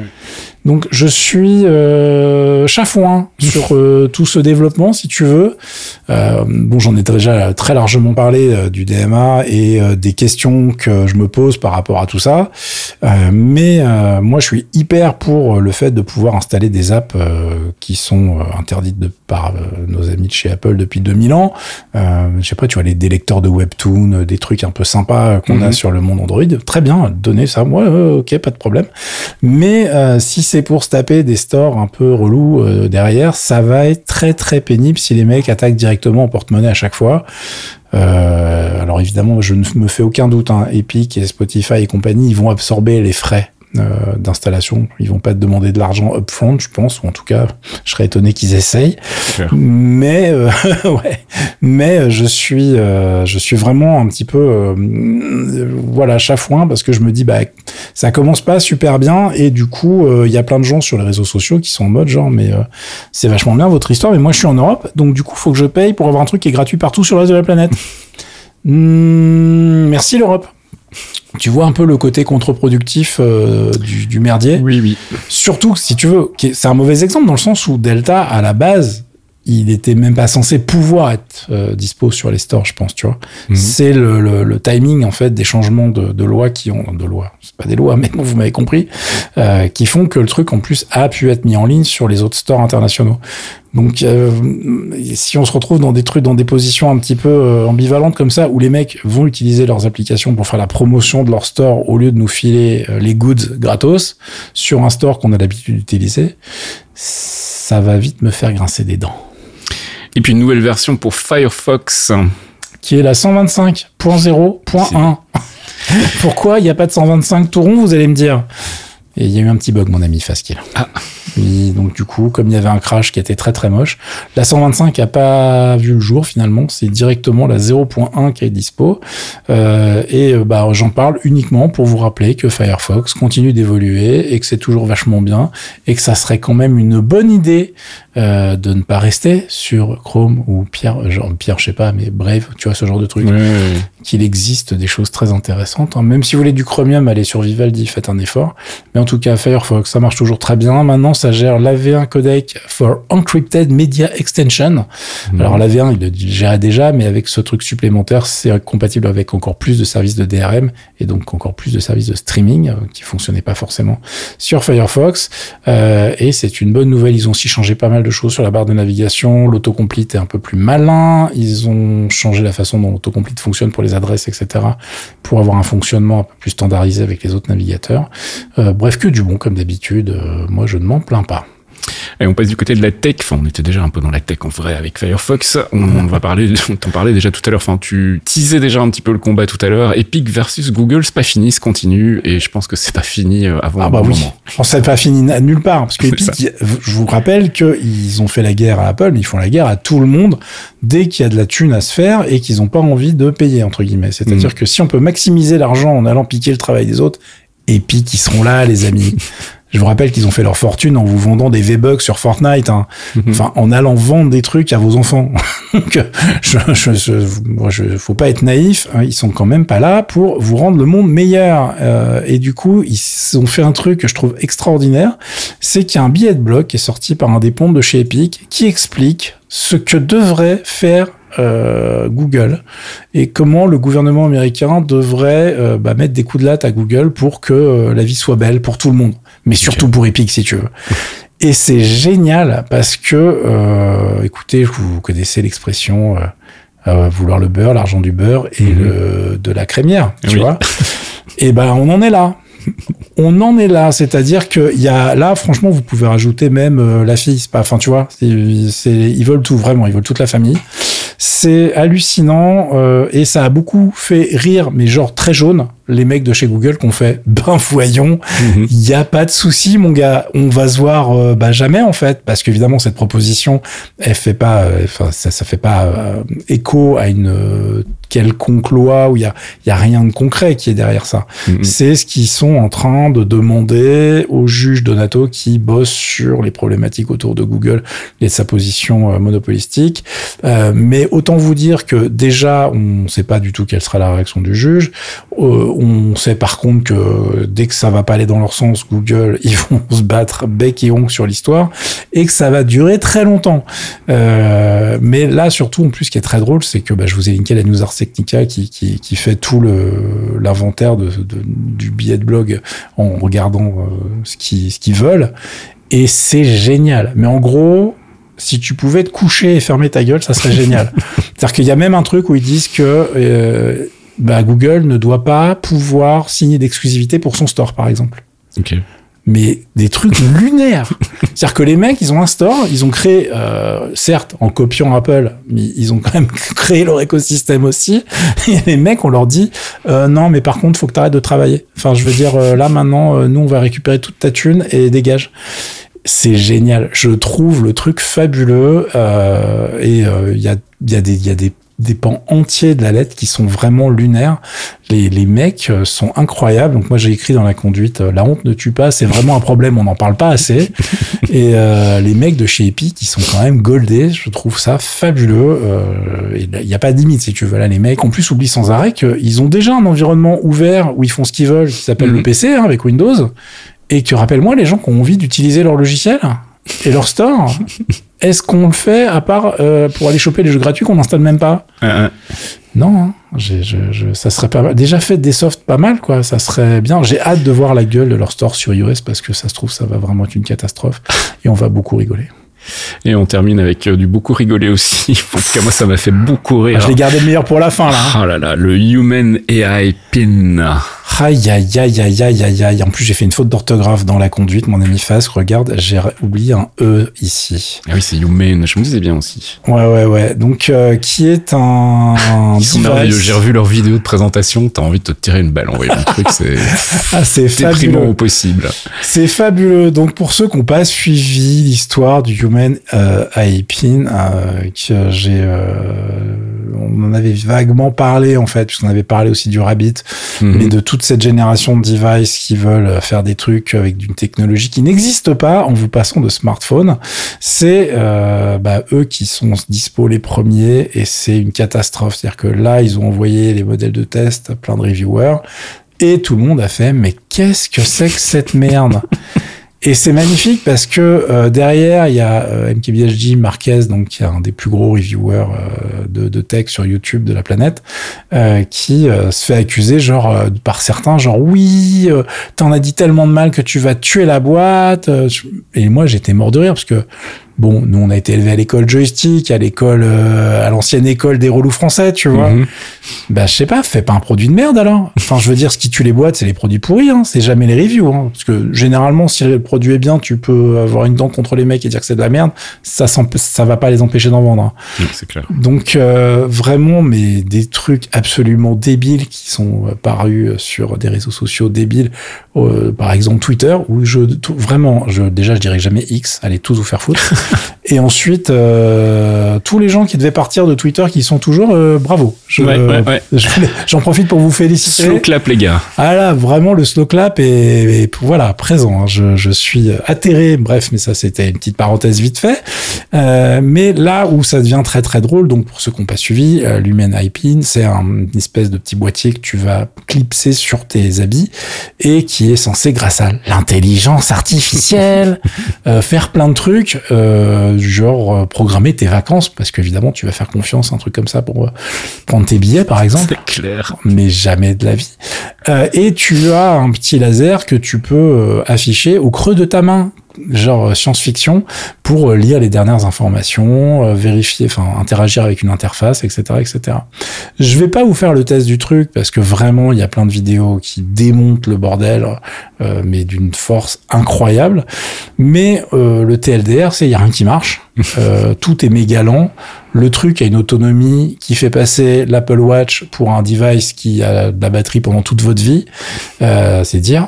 Donc je suis euh, chafouin sur euh, tout ce développement, si tu veux. Euh, bon, j'en ai déjà très largement parlé euh, du D M A et euh, des questions que je me pose par rapport à tout ça. Euh, mais euh, moi, je suis hyper pour le fait de pouvoir installer des apps euh, qui sont euh, interdites de, par euh, nos amis de chez Apple depuis deux mille ans. Euh, je sais pas, tu vois, les délecteurs de Webtoon, des trucs un peu sympas qu'on mm-hmm. a sur le monde Android. Très bien, donnez ça. Moi, euh, ok, pas de problème. Mais euh, si c'est pour se taper des stores un peu relous euh, derrière, ça va être très très pénible si les mecs attaquent directement en porte-monnaie à chaque fois. Euh, alors évidemment, je ne me fais aucun doute, hein, Epic et Spotify et compagnie, ils vont absorber les frais euh, d'installation. Ils vont pas te demander de l'argent upfront, je pense, ou en tout cas, je serais étonné qu'ils essayent. Super. Mais euh, ouais, mais je suis, euh, je suis vraiment un petit peu, euh, voilà, chafouin parce que je me dis, bah, ça commence pas super bien et du coup, il euh, y a plein de gens sur les réseaux sociaux qui sont en mode genre, mais euh, c'est vachement bien votre histoire, mais moi je suis en Europe, donc du coup, faut que je paye pour avoir un truc qui est gratuit partout sur le reste de la planète. Mmh, merci l'Europe. Tu vois un peu le côté contre-productif euh, du, du merdier. Oui, oui. Surtout, si tu veux, c'est un mauvais exemple dans le sens où Delta, à la base, il était même pas censé pouvoir être euh, dispo sur les stores, je pense, tu vois. Mmh. C'est le, le, le timing, en fait, des changements de, de loi qui ont... De loi, c'est pas des lois, mais bon, vous m'avez compris. Euh, qui font que le truc, en plus, a pu être mis en ligne sur les autres stores internationaux. Donc, euh, si on se retrouve dans des trucs, dans des positions un petit peu euh, ambivalentes comme ça, où les mecs vont utiliser leurs applications pour faire la promotion de leur store au lieu de nous filer euh, les goods gratos sur un store qu'on a l'habitude d'utiliser, ça va vite me faire grincer des dents. Et puis une nouvelle version pour Firefox. Qui est la cent vingt-cinq point zéro point un. Pourquoi il n'y a pas de cent vingt-cinq tout rond, vous allez me dire? Et il y a eu un petit bug, mon ami Faskill. Ah. Et donc du coup, comme il y avait un crash qui était très très moche, la cent vingt-cinq a pas vu le jour finalement. C'est directement la zéro point un qui est dispo. Euh, et bah j'en parle uniquement pour vous rappeler que Firefox continue d'évoluer et que c'est toujours vachement bien et que ça serait quand même une bonne idée euh, de ne pas rester sur Chrome ou Pierre, genre Pierre, je sais pas, mais Brave, tu vois ce genre de truc. Ouais, ouais, ouais. Qu'il existe des choses très intéressantes. Hein. Même si vous voulez du Chromium, allez sur Vivaldi, faites un effort. Mais en tout cas, Firefox, ça marche toujours très bien. Maintenant, ça gère l'A V un codec for Encrypted Media Extension. Mmh. Alors, l'A V un, il le gérait déjà, mais avec ce truc supplémentaire, c'est compatible avec encore plus de services de D R M et donc encore plus de services de streaming euh, qui fonctionnaient pas forcément sur Firefox. Euh, et c'est une bonne nouvelle. Ils ont aussi changé pas mal de choses sur la barre de navigation. L'autocomplete est un peu plus malin. Ils ont changé la façon dont l'autocomplete fonctionne pour les adresses, et cetera, pour avoir un fonctionnement un peu plus standardisé avec les autres navigateurs. Euh, bref, que du bon, comme d'habitude. Euh, moi, je ne m'en plains pas. Et on passe du côté de la tech. Enfin, on était déjà un peu dans la tech en vrai avec Firefox. On, on va parler, on t'en parlait déjà tout à l'heure. Enfin, tu teasais déjà un petit peu le combat tout à l'heure. Epic versus Google, c'est pas fini, ça continue. Et je pense que c'est pas fini avant ah un bah bon oui. moment. Je pense que c'est pas fini nulle part. Parce que Epic, je vous rappelle qu'ils ont fait la guerre à Apple, mais ils font la guerre à tout le monde dès qu'il y a de la thune à se faire et qu'ils ont pas envie de payer, entre guillemets. C'est-à-dire mmh. que si on peut maximiser l'argent en allant piquer le travail des autres, Epic, ils seront là, les amis. Je vous rappelle qu'ils ont fait leur fortune en vous vendant des V-Bucks sur Fortnite, hein. Mm-hmm. Enfin, en allant vendre des trucs à vos enfants. Donc, je, je, je, moi, je, faut pas être naïf, hein. Ils sont quand même pas là pour vous rendre le monde meilleur. Euh, et du coup, ils ont fait un truc que je trouve extraordinaire, c'est qu'il y a un billet de blog qui est sorti par un des pontes de chez Epic qui explique ce que devrait faire Euh, Google et comment le gouvernement américain devrait euh, bah, mettre des coups de latte à Google pour que euh, la vie soit belle pour tout le monde, mais surtout okay. pour Epic si tu veux. Et c'est génial parce que, euh, écoutez, vous connaissez l'expression euh, euh, vouloir le beurre, l'argent du beurre et mm-hmm. le, de la crémière, tu oui. vois. Et ben on en est là. On en est là, c'est-à-dire que il y a là, franchement, vous pouvez rajouter même euh, la fille, c'est pas, enfin, tu vois, c'est, c'est, ils veulent tout, vraiment, ils veulent toute la famille. C'est hallucinant euh, et ça a beaucoup fait rire, mais genre très jaune, les mecs de chez Google qui ont fait ben voyons, il mm-hmm. y a pas de souci mon gars, on va se voir euh, bah jamais en fait, parce qu'évidemment cette proposition, elle fait pas, enfin euh, ça ça fait pas euh, écho à une euh, quelconque loi où il y a il y a rien de concret qui est derrière ça. Mm-hmm. C'est ce qu'ils sont en train de demander au juge Donato qui bosse sur les problématiques autour de Google et de sa position euh, monopolistique. Euh, mais autant vous dire que déjà on sait pas du tout quelle sera la réaction du juge. Euh, on sait par contre que dès que ça va pas aller dans leur sens, Google, ils vont se battre bec et ongles sur l'histoire et que ça va durer très longtemps. Euh, mais là, surtout, en plus, ce qui est très drôle, c'est que bah, je vous ai linké la News Ars Technica qui, qui, qui fait tout le, l'inventaire de, de, du billet de blog en regardant euh, ce qu'ils, ce qu'ils veulent. Et c'est génial. Mais en gros, si tu pouvais te coucher et fermer ta gueule, ça serait génial. C'est-à-dire qu'il y a même un truc où ils disent que euh, bah, Google ne doit pas pouvoir signer d'exclusivité pour son store, par exemple. Ok. Mais des trucs lunaires. C'est-à-dire que les mecs, ils ont un store, ils ont créé, euh, certes, en copiant Apple, mais ils ont quand même créé leur écosystème aussi. Et les mecs, on leur dit, euh, non, mais par contre, faut que t'arrêtes de travailler. Enfin, je veux dire, euh, là, maintenant, euh, nous, on va récupérer toute ta thune et dégage. C'est génial. Je trouve le truc fabuleux. Euh, et il euh, y a, y a des, il y a des des pans entiers de la lettre qui sont vraiment lunaires. Les, les mecs sont incroyables. Donc moi, j'ai écrit dans la conduite, la honte ne tue pas, c'est vraiment un problème, on n'en parle pas assez. Et euh, les mecs de chez Epic, ils sont quand même goldés. Je trouve ça fabuleux. Euh, il n'y a pas de limite, si tu veux. Là, les mecs, en plus, oublient sans arrêt qu'ils ont déjà un environnement ouvert où ils font ce qu'ils veulent, qui s'appelle mmh. le P C, hein, avec Windows. Et que, rappelle-moi, les gens qui ont envie d'utiliser leur logiciel et leur store, est-ce qu'on le fait à part euh, pour aller choper les jeux gratuits qu'on n'installe même pas? euh, euh. Non, hein. J'ai, je, je, ça serait pas mal. Déjà fait des softs pas mal, quoi. Ça serait bien. J'ai hâte de voir la gueule de leur store sur iOS parce que ça se trouve, ça va vraiment être une catastrophe et on va beaucoup rigoler. Et on termine avec euh, du beaucoup rigoler aussi. En tout cas, moi, ça m'a fait beaucoup rire. Ah, je l'ai gardé le meilleur pour la fin, là. Hein. Oh là là, le Human A I Pin. Aïe, aïe, aïe, aïe, aïe, aïe, aïe. En plus, j'ai fait une faute d'orthographe dans la conduite. Mon ami Fas, regarde, j'ai oublié un E ici. Ah oui, c'est Human. Je me disais bien aussi. Ouais, ouais, ouais. Donc, euh, qui est un... Ils sont merveilleux. J'ai revu leur vidéo de présentation. T'as envie de te tirer une balle en voyant le truc. C'est, ah, c'est déprimant au possible. C'est fabuleux. Donc, pour ceux qui n'ont pas suivi l'histoire du Human euh, A I Pin, euh, que j'ai... Euh, on en avait vaguement parlé, en fait, puisqu'on avait parlé aussi du Rabbit, mm-hmm. mais de toute cette génération de devices qui veulent faire des trucs avec une technologie qui n'existe pas en vous passant de smartphone. C'est euh, bah, eux qui sont dispo les premiers et c'est une catastrophe. C'est-à-dire que là, ils ont envoyé les modèles de test à plein de reviewers et tout le monde a fait « mais qu'est-ce que c'est que cette merde ?» Et c'est magnifique parce que euh, derrière, il y a euh, M K B H D Marquez, donc qui est un des plus gros reviewers euh, de, de tech sur YouTube de la planète, euh, qui euh, se fait accuser genre euh, par certains, genre oui, euh, t'en as dit tellement de mal que tu vas tuer la boîte. Et moi, j'étais mort de rire parce que Bon, nous, on a été élevés à l'école joystick, à l'école, euh, à l'ancienne école des relous français, tu vois. Mm-hmm. Bah, je sais pas, fais pas un produit de merde, alors. Enfin, je veux dire, ce qui tue les boîtes, c'est les produits pourris, hein. C'est jamais les reviews, hein. Parce que, généralement, si le produit est bien, tu peux avoir une dent contre les mecs et dire que c'est de la merde. Ça, ça va pas les empêcher d'en vendre, hein. Oui, c'est clair. Donc, euh, vraiment, mais des trucs absolument débiles qui sont euh, parus sur des réseaux sociaux débiles. Euh, par exemple, Twitter, où je, tout, vraiment, je, déjà, je dirais jamais X, allez tous vous faire foutre. Et ensuite, euh, tous les gens qui devaient partir de Twitter, qui sont toujours, euh, bravo. Je, ouais, ouais, ouais. Je, j'en profite pour vous féliciter. Slow clap, les gars. Ah là, vraiment, le slow clap est, est voilà, présent. Je, je suis atterré. Bref, mais ça, c'était une petite parenthèse vite fait. Euh, mais là où ça devient très, très drôle, donc pour ceux qui n'ont pas suivi, euh, Lumen Eye-Pin, c'est un, une espèce de petit boîtier que tu vas clipser sur tes habits et qui est censé, grâce à l'intelligence artificielle, euh, faire plein de trucs, euh, genre euh, programmer tes vacances, parce qu'évidemment, tu vas faire confiance à un truc comme ça pour euh, prendre tes billets, par exemple. C'est clair. Mais jamais de la vie. Euh, et tu as un petit laser que tu peux euh, afficher au creux de ta main, genre science-fiction, pour lire les dernières informations, euh, vérifier, enfin interagir avec une interface, et cetera, et cetera. Je vais pas vous faire le test du truc parce que vraiment il y a plein de vidéos qui démontent le bordel, euh, mais d'une force incroyable. Mais euh, le T L D R, c'est il y a rien qui marche, euh, tout est méga lent. Le truc a une autonomie qui fait passer l'Apple Watch pour un device qui a de la batterie pendant toute votre vie. Euh, c'est dire.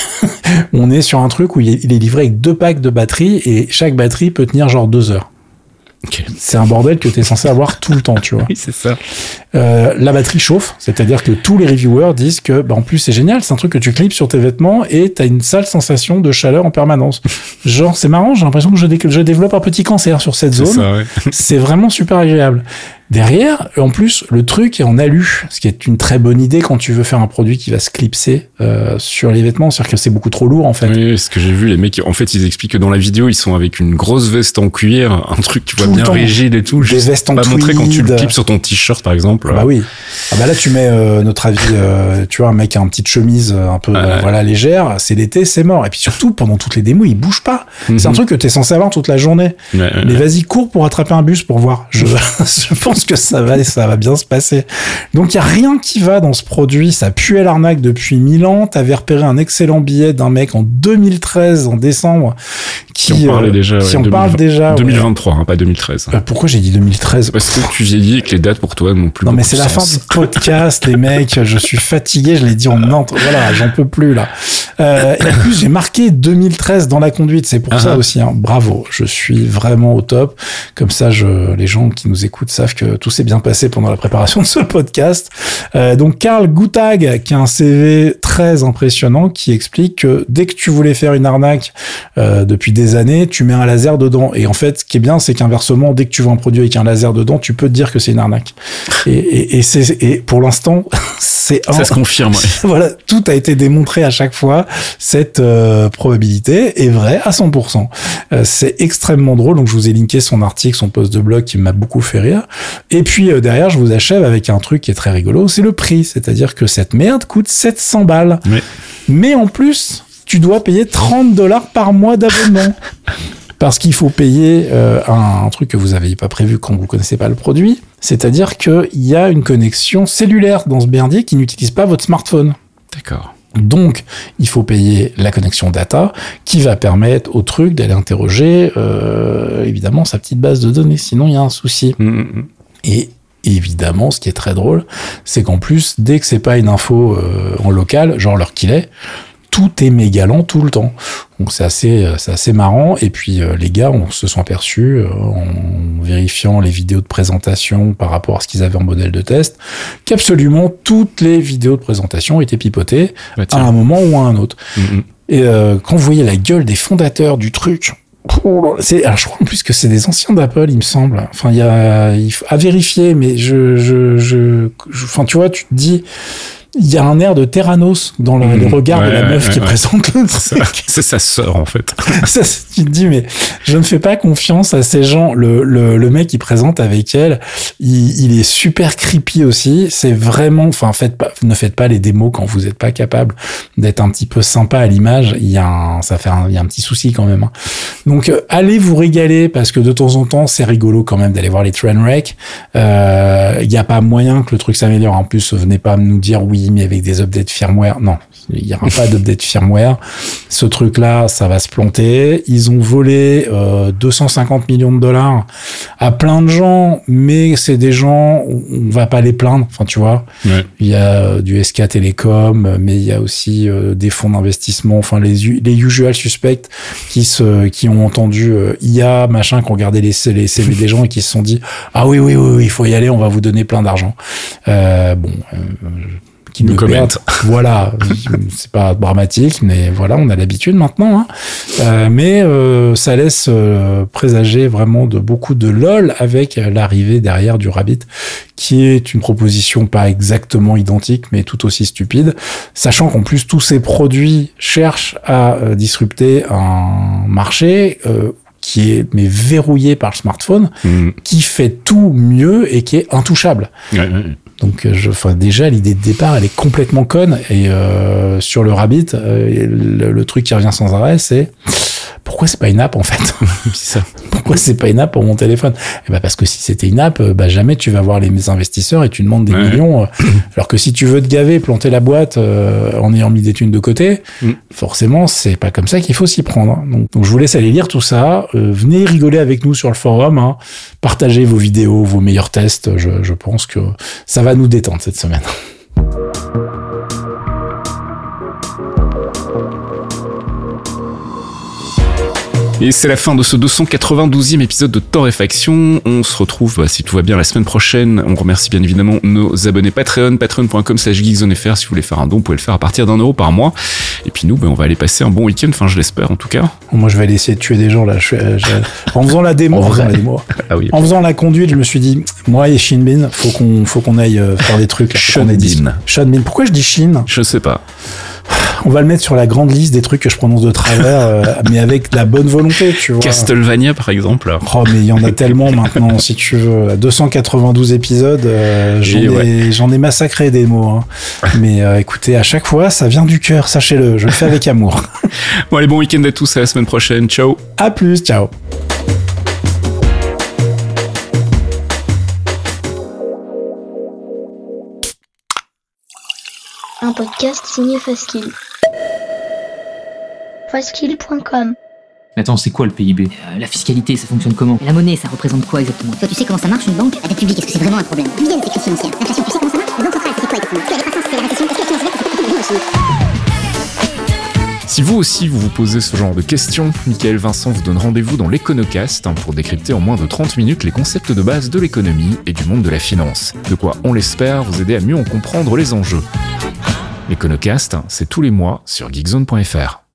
On est sur un truc où il est livré avec deux packs de batterie et chaque batterie peut tenir genre deux heures. Okay. C'est un bordel que tu es censé avoir tout le temps, tu vois. Oui, c'est ça. Euh, la batterie chauffe, c'est-à-dire que tous les reviewers disent que, bah, en plus, c'est génial, c'est un truc que tu clips sur tes vêtements et t'as une sale sensation de chaleur en permanence. Genre, c'est marrant, j'ai l'impression que je, dé- je développe un petit cancer sur cette zone. C'est ça, ouais. C'est vraiment super agréable. Derrière, en plus, le truc est en alu, ce qui est une très bonne idée quand tu veux faire un produit qui va se clipser euh, sur les vêtements, c'est-à-dire que c'est beaucoup trop lourd en fait. Oui, ce que j'ai vu, les mecs, en fait, ils expliquent que dans la vidéo, ils sont avec une grosse veste en cuir, un truc, tu vois, bien rigide et tout. Des vestes en tweed. Pas montrer quand tu le clips sur ton t-shirt, par exemple. Bah oui. Ah bah là, tu mets euh, notre avis, euh, tu vois, un mec a une petite chemise un peu, ah, euh, voilà, légère, c'est l'été, c'est mort. Et puis surtout, pendant toutes les démos, il bouge pas. Mm-hmm. C'est un truc que t'es censé avoir toute la journée. Ouais, ouais, Mais ouais. Vas-y, cours pour attraper un bus pour voir. Je, je pense que ça va ça va bien se passer. Donc, il y a rien qui va dans ce produit. Ça puait l'arnaque depuis mille ans. T'avais repéré un excellent billet d'un mec en deux mille treize, en décembre, qui, qui en parlait euh, déjà. Qui ouais, en deux mille vingt, parle déjà. deux mille vingt-trois, ouais. hein, pas deux mille treize. Euh, pourquoi j'ai dit deux mille treize? Parce que tu vieillis et que les dates pour toi n'ont plus Non, beaucoup mais c'est de la sens. fin du podcast, les mecs. Je suis fatigué. Je l'ai dit en Nantes. Voilà, j'en peux plus, là. Euh, et en plus, j'ai marqué deux mille treize dans la conduite. C'est pour uh-huh. ça aussi. Hein. Bravo. Je suis vraiment au top. Comme ça, je, les gens qui nous écoutent savent que tout s'est bien passé pendant la préparation de ce podcast. Euh, donc, Karl Guttag, qui a un C V très impressionnant, qui explique que dès que tu voulais faire une arnaque euh, depuis des années, tu mets un laser dedans. Et en fait, ce qui est bien, c'est qu'inversement, dès que tu vois un produit avec un laser dedans, tu peux te dire que c'est une arnaque. Et, et, et, c'est, et pour l'instant, c'est un... Ça se confirme. Ouais. Voilà, tout a été démontré à chaque fois. Cette euh, probabilité est vraie à cent pour cent. Euh, c'est extrêmement drôle. Donc, je vous ai linké son article, son post de blog qui m'a beaucoup fait rire. Et puis, euh, derrière, je vous achève avec un truc qui est très rigolo. C'est le prix. C'est-à-dire que cette merde coûte sept cents balles. Mais, Mais en plus, tu dois payer trente dollars par mois d'abonnement. Parce qu'il faut payer euh, un, un truc que vous n'aviez pas prévu quand vous ne connaissez pas le produit. C'est-à-dire qu'il y a une connexion cellulaire dans ce merdier qui n'utilise pas votre smartphone. D'accord. Donc, il faut payer la connexion data qui va permettre au truc d'aller interroger, euh, évidemment, sa petite base de données. Sinon, il y a un souci. Mmh. Et évidemment, ce qui est très drôle, c'est qu'en plus, dès que c'est pas une info euh, en local, genre l'heure qu'il est, tout est méga lent tout le temps. Donc c'est assez, c'est assez marrant. Et puis euh, les gars, on se sont aperçus euh, en vérifiant les vidéos de présentation par rapport à ce qu'ils avaient en modèle de test, qu'absolument toutes les vidéos de présentation étaient pipotées bah, à un moment ou à un autre. Mm-hmm. Et euh, quand vous voyez la gueule des fondateurs du truc, c'est, alors je crois en plus que c'est des anciens d'Apple, il me semble. Enfin, il y a, il faut, à vérifier, mais je, je, je, je, enfin, tu vois, tu te dis. il y a un air de Terranos dans le, mmh, les regards ouais, de la meuf ouais, qui ouais. présente le truc. C'est sa sœur, en fait. Ça, tu te dis, mais je ne fais pas confiance à ces gens. Le, le, le mec qui présente avec elle, il, il est super creepy aussi. C'est vraiment, enfin, faites pas, ne faites pas les démos quand vous n'êtes pas capable d'être un petit peu sympa à l'image. Il y a un, ça fait un, il y a un petit souci quand même. Hein. Donc, euh, allez vous régaler parce que de temps en temps, c'est rigolo quand même d'aller voir les Trainwreck. Euh, il n'y a pas moyen que le truc s'améliore. En plus, venez pas nous dire oui, mais avec des updates firmware. Non, il n'y aura pas d'update firmware. Ce truc-là, ça va se planter. Ils ont volé euh, deux cent cinquante millions de dollars à plein de gens, mais c'est des gens, on va pas les plaindre. Enfin, tu vois, ouais. Il y a euh, du S K Telecom, mais il y a aussi euh, des fonds d'investissement. Enfin, les les usual suspects qui se, qui ont entendu euh, I A, machin, qui ont regardé les, les C V des gens et qui se sont dit ah oui oui oui oui, il faut y aller, on va vous donner plein d'argent. Euh, bon. Euh, qui nous commente. Voilà, c'est pas dramatique, mais voilà, on a l'habitude maintenant. Hein. Euh, mais euh, ça laisse euh, présager vraiment de beaucoup de lol avec l'arrivée derrière du Rabbit, qui est une proposition pas exactement identique, mais tout aussi stupide, sachant qu'en plus tous ces produits cherchent à euh, disrupter un marché euh, qui est mais verrouillé par le smartphone, mmh. qui fait tout mieux et qui est intouchable. Ouais, ouais. Donc, je, enfin, déjà, l'idée de départ, elle est complètement conne. Et euh, sur le Rabbit, euh, le, le truc qui revient sans arrêt, c'est pourquoi c'est pas une app en fait? C'est ça. Pourquoi c'est pas une app pour mon téléphone? Eh ben parce que si c'était une app, bah jamais tu vas voir les investisseurs et tu demandes des ouais. millions. Alors que si tu veux te gaver, planter la boîte euh, en ayant mis des thunes de côté, mm. forcément c'est pas comme ça qu'il faut s'y prendre. Donc, donc je vous laisse aller lire tout ça. Euh, venez rigoler avec nous sur le forum. Hein. Partagez vos vidéos, vos meilleurs tests. Je, je pense que ça va nous détendre cette semaine. Et c'est la fin de ce deux cent quatre-vingt-douzième épisode de Torréfaction. On se retrouve, bah, si tout va bien, la semaine prochaine. On remercie bien évidemment nos abonnés Patreon, patreon.com slash geekzonefr. Si vous voulez faire un don, vous pouvez le faire à partir d'un euro par mois. Et puis nous, bah, on va aller passer un bon week-end, enfin je l'espère en tout cas. Moi je vais aller essayer de tuer des gens là. Je, je, en faisant la démo, en, faisant la, démo ah oui. en faisant la conduite, je me suis dit, moi et Shin Bin, faut qu'on, faut qu'on aille faire des trucs. Sean Bin. Sean Bin. Pourquoi je dis Shin? Je sais pas. On va le mettre sur la grande liste des trucs que je prononce de travers, euh, mais avec de la bonne volonté, tu vois. Castlevania, par exemple. Oh, mais il y en a tellement maintenant, si tu veux. deux cent quatre-vingt-douze épisodes, euh, j'en, ai, ouais. j'en ai massacré des mots. Hein. Mais euh, écoutez, à chaque fois, ça vient du cœur, sachez-le. Je le fais avec amour. Bon, allez, bon week-end à tous, à la semaine prochaine. Ciao. À plus, ciao. Un podcast signé Faskill. Faskill point com. Attends, c'est quoi le P I B? euh, La fiscalité, ça fonctionne comment? La monnaie, ça représente quoi exactement? Toi, tu sais comment ça marche une banque? La dette publique, est-ce que c'est vraiment un problème? D'où viennent ces crises financières? L'inflation, tu sais comment ça marche? La banque centrale, c'est quoi exactement? Est-ce que la décroissance, c'est la récession? Est-ce que la finance verte, c'est Si vous aussi vous vous posez ce genre de questions, Michael Vincent vous donne rendez-vous dans l'Econocast pour décrypter en moins de trente minutes les concepts de base de l'économie et du monde de la finance. De quoi, on l'espère, vous aider à mieux en comprendre les enjeux. L'Econocast, c'est tous les mois sur geekzone point f r.